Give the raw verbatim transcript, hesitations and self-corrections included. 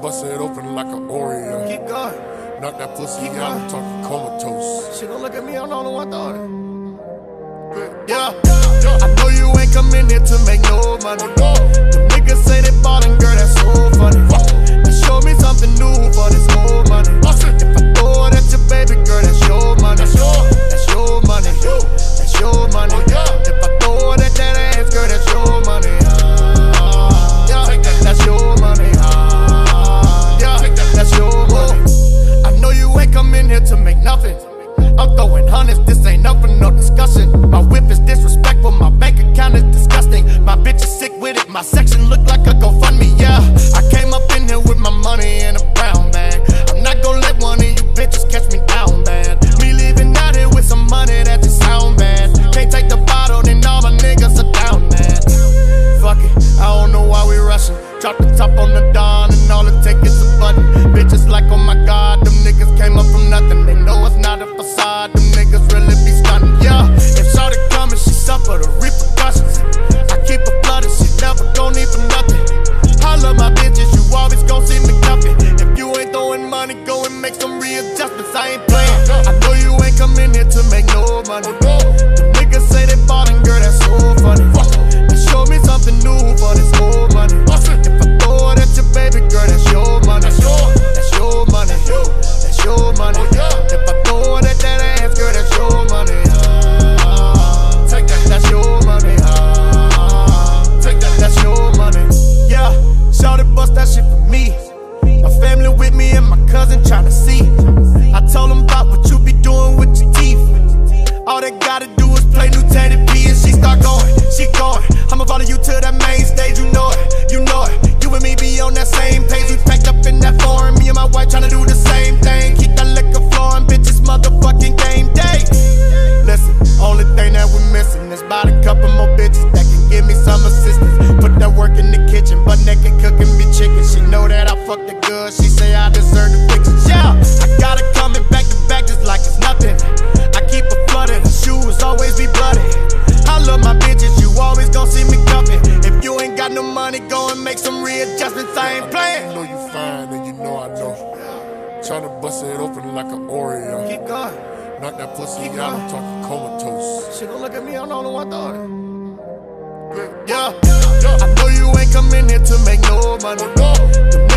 bust it open like an Oreo. Keep going. Knock that pussy Keep out, going. I'm talking comatose. She gon' look at me, I'm the only one thought it. Yeah, I know you ain't coming here to make no money. The niggas say they ballin', girl, that's so funny. Now show me something new for this old money. If I throw it at your baby girl, that's your money. That's your money. That's your money. If I throw it at that ass, girl, that's your money. Yeah, that's your money. Yeah, that's your money. I know you ain't coming here to make nothing. I'm throwing hundreds, this ain't up for no discussion. My whip is disrespectful, my bank account is disgusting. My bitch is sick with it, my section look like a GoFundMe, yeah. I came up in here with my money in a brown bag. I'm not gonna let one of you bitches catch me down bad. Me leaving out here with some money that just sound bad. Can't take the bottle, then all my niggas are down bad. Fuck it, I don't know why we rushing. Drop the top on the dawn and all it take is a button. Bitches like, oh my god, them niggas came up from nothing. They know it's not a facade, them niggas really be stunning, yeah. If shawty coming, she suffer the repercussions. I keep her flooded, she never gon' need for nothing. I love my bitches, you always gon' see me cuffin'. If you ain't throwing money, go and make some readjustments, I ain't playing. I know you ain't coming here to make no money. The niggas say they ballin', girl, that's so funny. Now show me something new for this old money. If I throw it at your baby girl, that's your money. That's your money. That's your money. If I throw it at that ass, girl, that's your money. Take that. That's your money. Take that. That's your money. Yeah, shout it, bust that shit for me. My family with me and my cousin tryna see. I told them about what you be doing with your teeth. All they gotta do is play new Teddy P and she start going, she going. I'ma follow you to that main stage, you know it, you know it. You and me be on that same page, we packed up in that foreign. Me and my wife tryna do the same thing. Keep that liquor flowing, bitches motherfucking game day. Listen, only thing that we missing is about a couple more bitches that can give me some assistance. Put that work in the kitchen, but naked cooking me chicken. She know that I fucked it good, she say I deserve the fixes. Yeah, I got her coming back to back just like it's nothing. I keep her flooded, her shoes always be bloody. I love my bitches, you always gon' see me cuffin'. If you ain't got no money, go and make some readjustments, I ain't playing. you know you fine and you know I know. Tryna bust it open like an Oreo. Keep going. Knock that pussy Keep out, going. I'm talking comatose. She gon' look at me, I'm the only one thought it. Yeah, I know you ain't coming here to make no money. The